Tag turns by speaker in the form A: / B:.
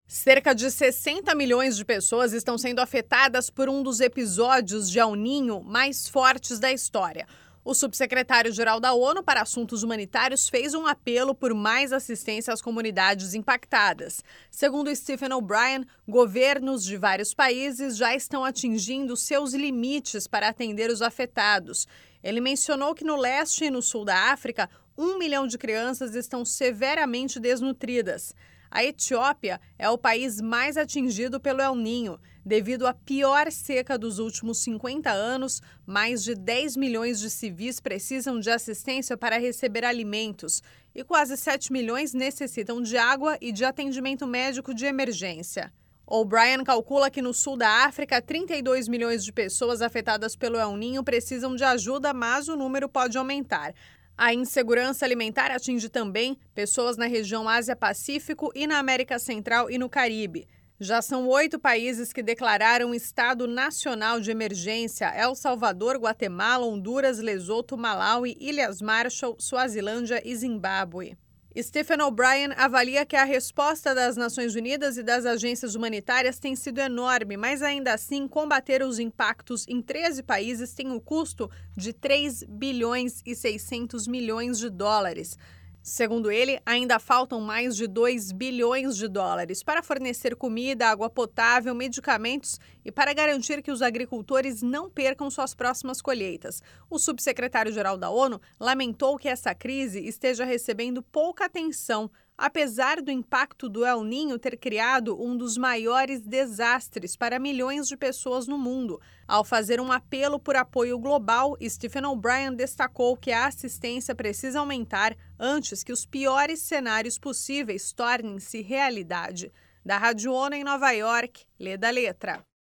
A: Cerca de 60 milhões de pessoas estão sendo afetadas por um dos episódios de El Niño mais fortes da história. O subsecretário-geral da ONU para Assuntos Humanitários fez um apelo por mais assistência às comunidades impactadas. Segundo Stephen O'Brien, governos de vários países já estão atingindo seus limites para atender os afetados. Ele mencionou que no leste e no sul da África, 1 milhão de crianças estão severamente desnutridas. A Etiópia é o país mais atingido pelo El Niño. Devido à pior seca dos últimos 50 anos, mais de 10 milhões de civis precisam de assistência para receber alimentos e quase 7 milhões necessitam de água e de atendimento médico de emergência. O'Brien calcula que no sul da África, 32 milhões de pessoas afetadas pelo El Niño precisam de ajuda, mas o número pode aumentar. A insegurança alimentar atinge também pessoas na região Ásia-Pacífico e na América Central e no Caribe. Já são 8 países que declararam estado nacional de emergência: El Salvador, Guatemala, Honduras, Lesoto, Malawi, Ilhas Marshall, Suazilândia e Zimbábue. Stephen O'Brien avalia que a resposta das Nações Unidas e das agências humanitárias tem sido enorme, mas ainda assim combater os impactos em 13 países tem o custo de 3 bilhões e 600 milhões de dólares. Segundo ele, ainda faltam mais de 2 bilhões de dólares para fornecer comida, água potável, medicamentos e para garantir que os agricultores não percam suas próximas colheitas. O subsecretário-geral da ONU lamentou que essa crise esteja recebendo pouca atenção, apesar do impacto do El Niño ter criado um dos maiores desastres para milhões de pessoas no mundo. Ao fazer um apelo por apoio global, Stephen O'Brien destacou que a assistência precisa aumentar antes que os piores cenários possíveis tornem-se realidade. Da Rádio ONU em Nova York, lê da letra.